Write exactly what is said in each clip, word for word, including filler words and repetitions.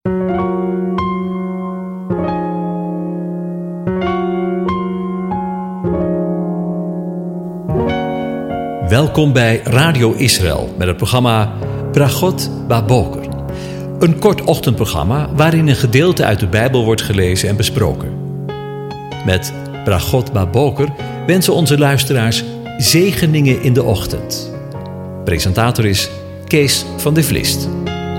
Welkom bij Radio Israël met het programma Bragot Baboker. Een kort ochtendprogramma waarin een gedeelte uit de Bijbel wordt gelezen en besproken. Met Bragot Baboker wensen onze luisteraars zegeningen in de ochtend. Presentator is Kees van de Vlist.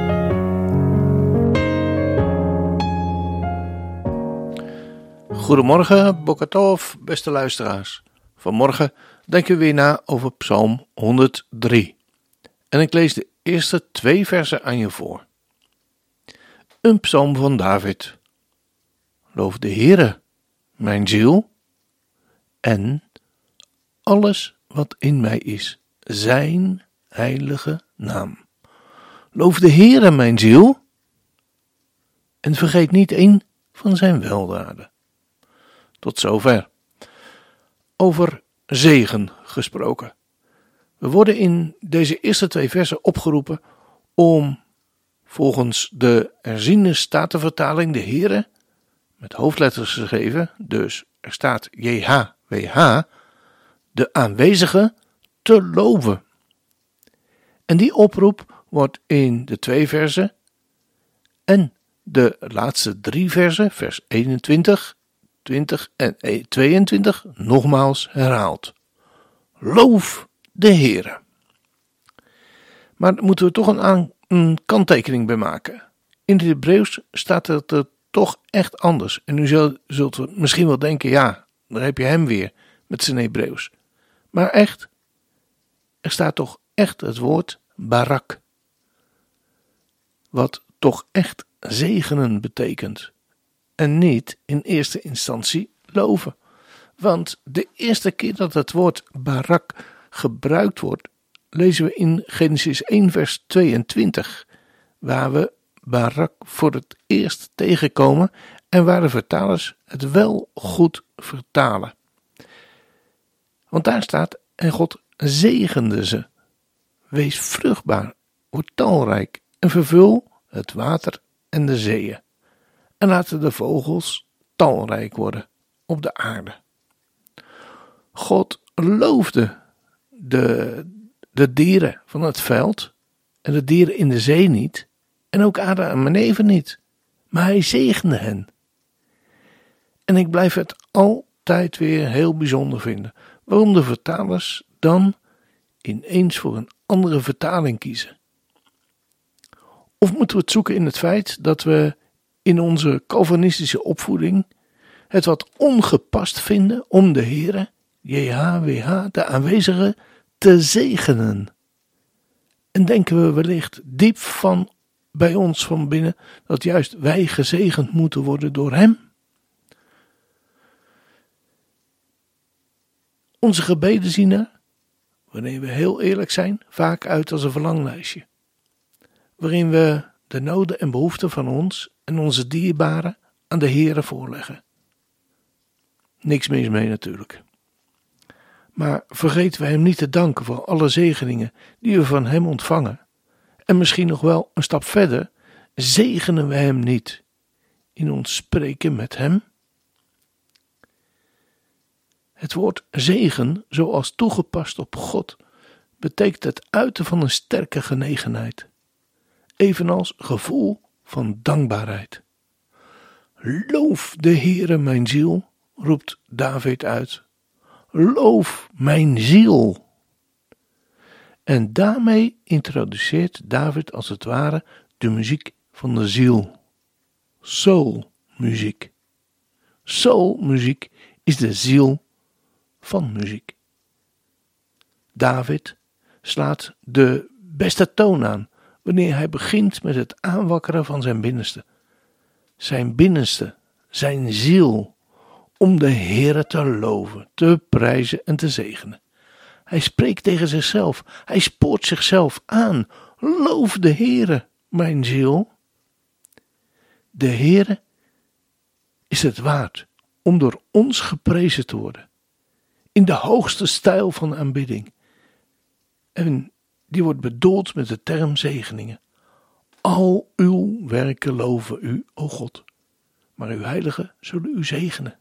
Goedemorgen, Boker Tov, beste luisteraars. Vanmorgen denken we weer na over Psalm honderddrie. En ik lees de eerste twee versen aan je voor. Een psalm van David. Loof de Heere, mijn ziel, en alles wat in mij is, zijn heilige naam. Loof de Heere, mijn ziel, en vergeet niet één van zijn weldaden. Tot zover. Over zegen gesproken. We worden in deze eerste twee versen opgeroepen om volgens de herziene statenvertaling de Heere met hoofdletters geschreven, dus er staat J H W H, de aanwezige te loven. En die oproep wordt in de twee versen en de laatste drie versen, vers eenentwintig, twintig en tweeëntwintig, nogmaals herhaald. Loof de Heere. Maar daar moeten we toch een, aan, een kanttekening bij maken. In het Hebreeuws staat het er toch echt anders. En u zult, zult misschien wel denken, ja, daar heb je hem weer met zijn Hebreeuws. Maar echt, er staat toch echt het woord barak. Wat toch echt zegenen betekent. En niet in eerste instantie loven. Want de eerste keer dat het woord barak gebruikt wordt, lezen we in Genesis één vers tweeëntwintig, waar we barak voor het eerst tegenkomen en waar de vertalers het wel goed vertalen. Want daar staat, en God zegende ze. Wees vruchtbaar, word talrijk en vervul het water en de zeeën. En laten de vogels talrijk worden op de aarde. God loofde de, de dieren van het veld en de dieren in de zee niet. En ook Adam en Eva niet. Maar hij zegende hen. En ik blijf het altijd weer heel bijzonder vinden. Waarom de vertalers dan ineens voor een andere vertaling kiezen. Of moeten we het zoeken in het feit dat we in onze Calvinistische opvoeding het wat ongepast vinden om de Heere, J H W H, de aanwezige, te zegenen. En denken we wellicht diep van bij ons van binnen dat juist wij gezegend moeten worden door hem? Onze gebeden zien er, wanneer we heel eerlijk zijn, vaak uit als een verlanglijstje. Waarin we de noden en behoeften van ons en onze dierbaren aan de Heere voorleggen. Niks mis mee natuurlijk. Maar vergeten we hem niet te danken voor alle zegeningen die we van hem ontvangen. En misschien nog wel een stap verder, zegenen we hem niet in ons spreken met hem? Het woord zegen, zoals toegepast op God, betekent het uiten van een sterke genegenheid. Evenals gevoel van dankbaarheid. Loof de Heere mijn ziel, roept David uit. Loof mijn ziel. En daarmee introduceert David als het ware de muziek van de ziel. Soulmuziek. Soulmuziek is de ziel van muziek. David slaat de beste toon aan wanneer hij begint met het aanwakkeren van zijn binnenste. Zijn binnenste, zijn ziel, om de Heere te loven, te prijzen en te zegenen. Hij spreekt tegen zichzelf, hij spoort zichzelf aan. Loof de Heere, mijn ziel. De Heere is het waard om door ons geprezen te worden. In de hoogste stijl van aanbidding. En die wordt bedoeld met de term zegeningen. Al uw werken loven u, o God, maar uw heiligen zullen u zegenen.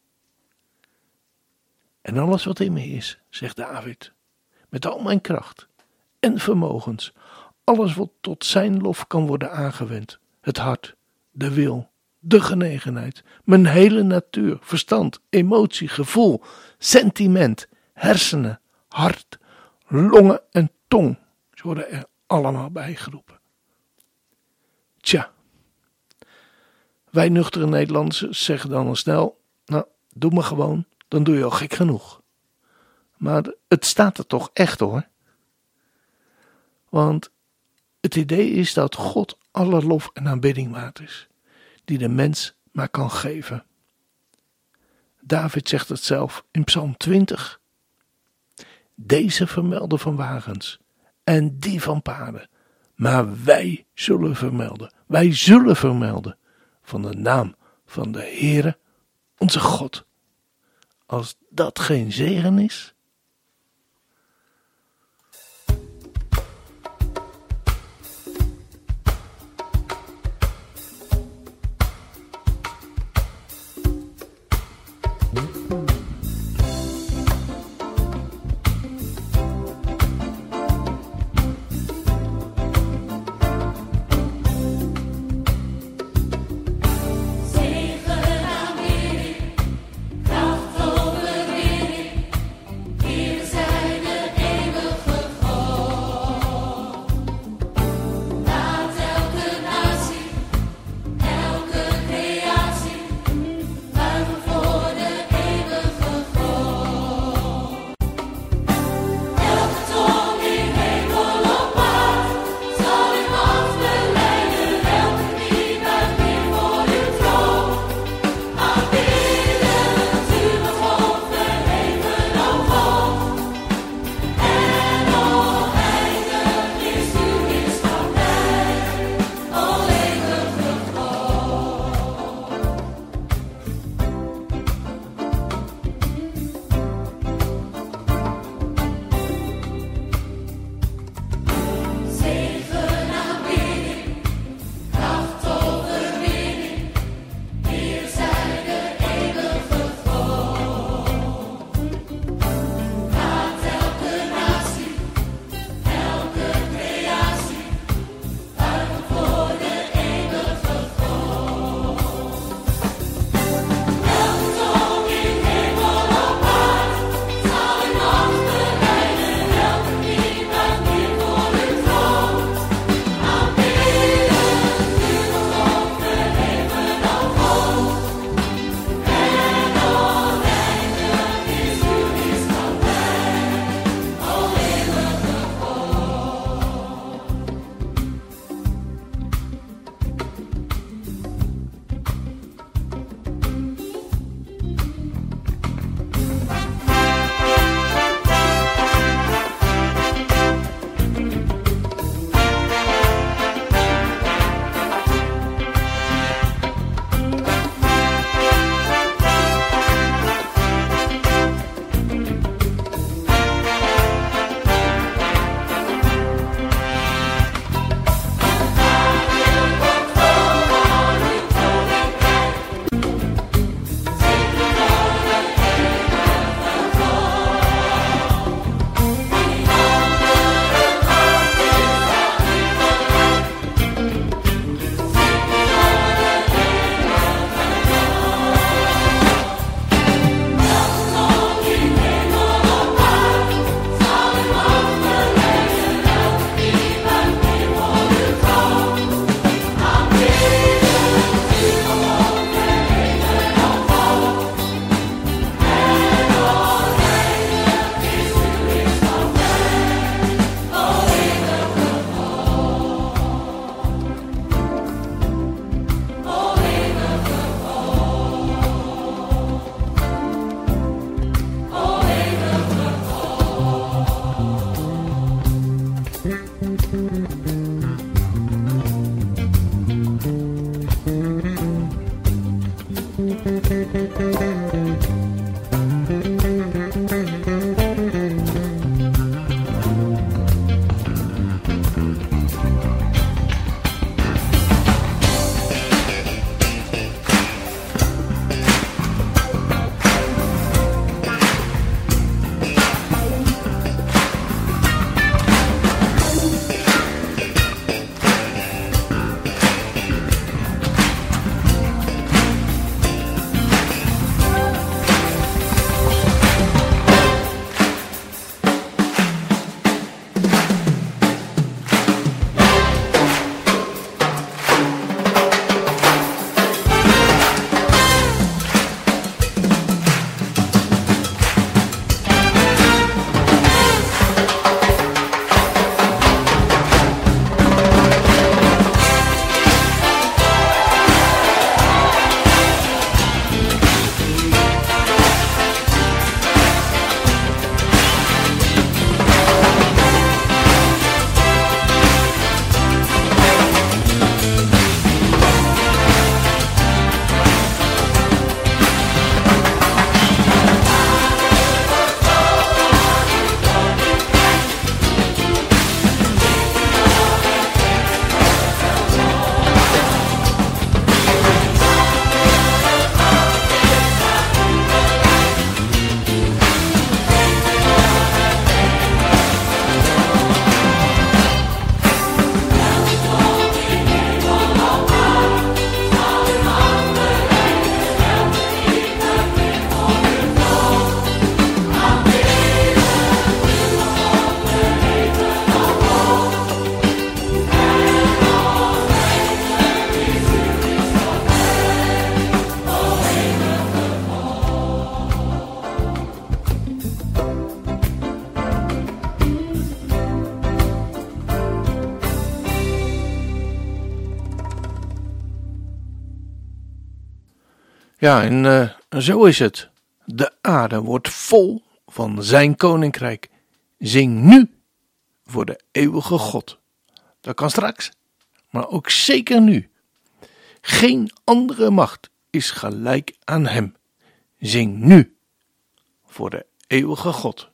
En alles wat in me is, zegt David, met al mijn kracht en vermogens, alles wat tot zijn lof kan worden aangewend, het hart, de wil, de genegenheid, mijn hele natuur, verstand, emotie, gevoel, sentiment, hersenen, hart, longen en tong, ze worden er allemaal bijgeroepen. Tja, wij nuchtere Nederlanders zeggen dan al snel, nou, doe maar gewoon, dan doe je al gek genoeg. Maar het staat er toch echt hoor. Want het idee is dat God alle lof en aanbidding waard is, die de mens maar kan geven. David zegt het zelf in Psalm twintig. Deze vermelden van wagens en die van paarden, maar wij zullen vermelden, wij zullen vermelden van de naam van de Heere, onze God. Als dat geen zegen is. Ja, en uh, zo is het. De aarde wordt vol van zijn koninkrijk. Zing nu voor de eeuwige God. Dat kan straks, maar ook zeker nu. Geen andere macht is gelijk aan hem. Zing nu voor de eeuwige God.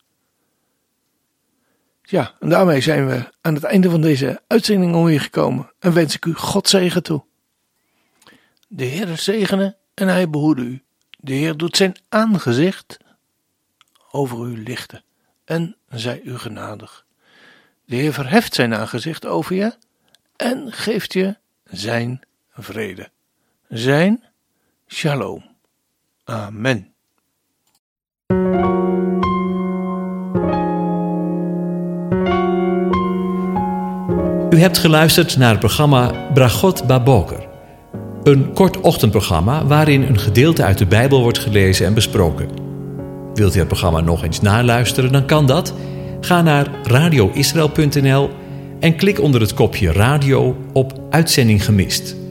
Ja, en daarmee zijn we aan het einde van deze uitzending alweer gekomen en wens ik u God zegen toe. De Heer zegene en hij behoede u. De Heer doet zijn aangezicht over u lichten en zij u genadig. De Heer verheft zijn aangezicht over je en geeft je zijn vrede. Zijn shalom. Amen. U hebt geluisterd naar het programma Bragot Baboker. Een kort ochtendprogramma waarin een gedeelte uit de Bijbel wordt gelezen en besproken. Wilt u het programma nog eens naluisteren, dan kan dat. Ga naar radio israël punt n l en klik onder het kopje radio op Uitzending gemist.